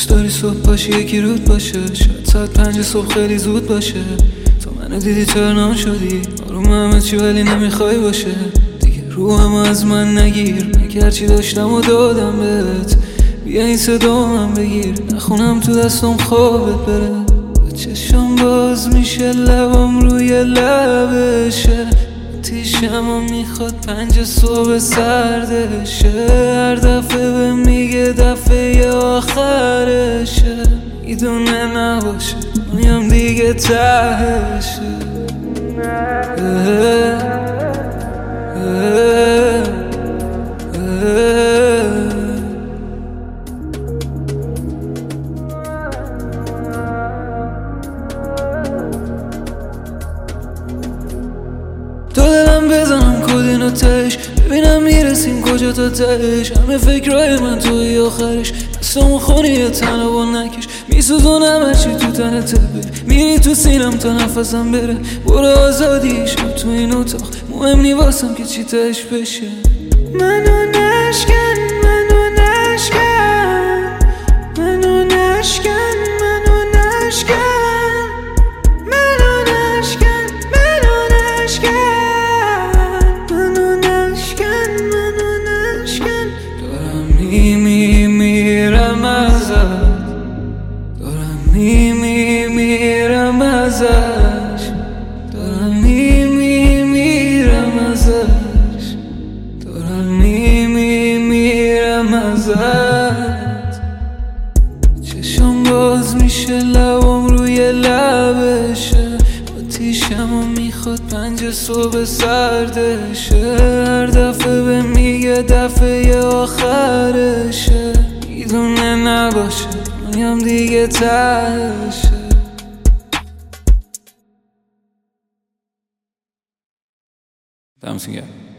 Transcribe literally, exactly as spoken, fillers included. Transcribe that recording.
دوست داری صبح باشی یکی رود باشه، شاید ساعت پنج صبح خیلی زود باشه. تو منو دیدی ترنان شدی، آروم همه چی ولی نمیخوای باشه. دیگه روحم از من نگیر، مگر چی داشتم و دادم بهت. بیا این صدا من بگیر، نخونم تو دستم خوابت بره. چشم باز میشه لبم روی لبشه، تیشم میخواد پنج صبح سردشه. هر دفعه به میگه دفعه آخرشه، میدونه نباشه میم دیگه تهشه. تو دلم بزنم کدینو تش، ببینم میرسیم کجا تا تش. همه فکرهای من توی آخرش، دستامو خونی یه تنه و نکش. میسوزونم هرچی تو تنته بره، میری تو سینم تا نفسم بره. برو آزادی شب تو این اتاق، مهم نی واسم که چی تش بشه. منو نشکن منو نشکن منو نشکن منو نشکن منو نشکن منو نشکن منو نشکن. دارم میمی میرم ازت، دارم میمی میرم ازش، دارم میمی میرم ازش، دارم میمی میرم ازت. چشم باز میشه لبم روی لبشه، آتیشم میخواد پنج صبح سردشه. هر دفعه به میگه دفعه آخرشه، میدونه نباشه میم دیگه تهشه. دمتون گرم.